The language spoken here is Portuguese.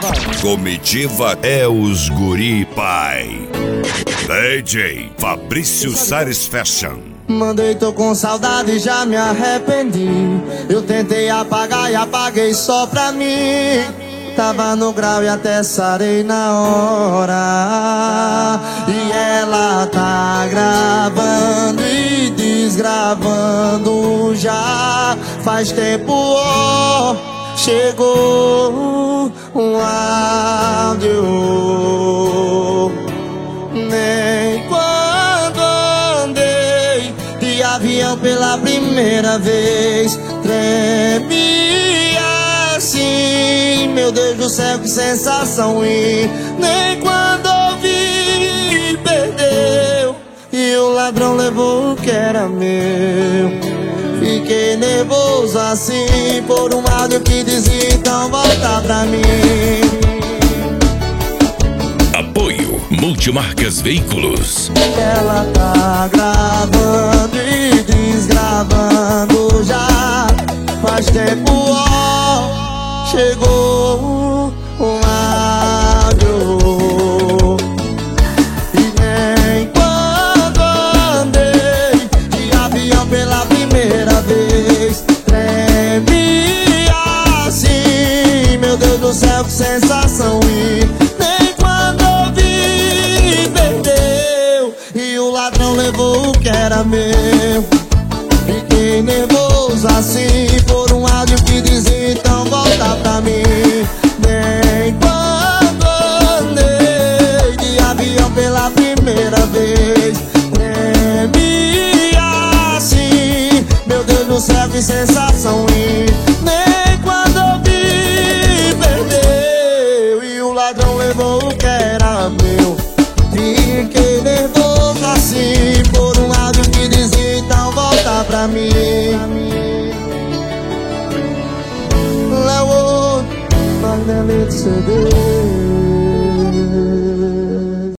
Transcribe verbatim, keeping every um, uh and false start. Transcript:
Comitiva é os guri pai. D J Fabrício Sares Fashion. Mandei, tô com saudade e já me arrependi. Eu tentei apagar e apaguei só pra mim. Tava no grau e até sarei na hora. E ela tá gravando e desgravando já faz tempo, ó. Chegou um áudio. Nem quando andei de avião pela primeira vez tremi assim. Meu Deus do céu, que sensação. E nem quando ouvi, perdeu. E o ladrão levou o que era meu. Fiquei nervoso assim por um áudio que dizia então volta pra mim. Apoio Multimarcas Veículos. Ela tá gravando e desgravando já faz tempo, ó. Chegou um áudio. E nem quando andei de avião pela primeira vez tremi assim. Meu Deus do céu, que sensação. E nem quando ouvi, perdeu. E o ladrão levou o que era meu. Fiquei nervoso assim por um áudio que dizia então volta pra mim. Nem quando andei de avião pela primeira vez tremi assim. Meu Deus do céu, que sensação. E nem quando ouvi, perdeu. E o ladrão levou o que era meu. Fiquei nervoso assim por um áudio que dizia então volta pra mim. Léo, Magneto C D.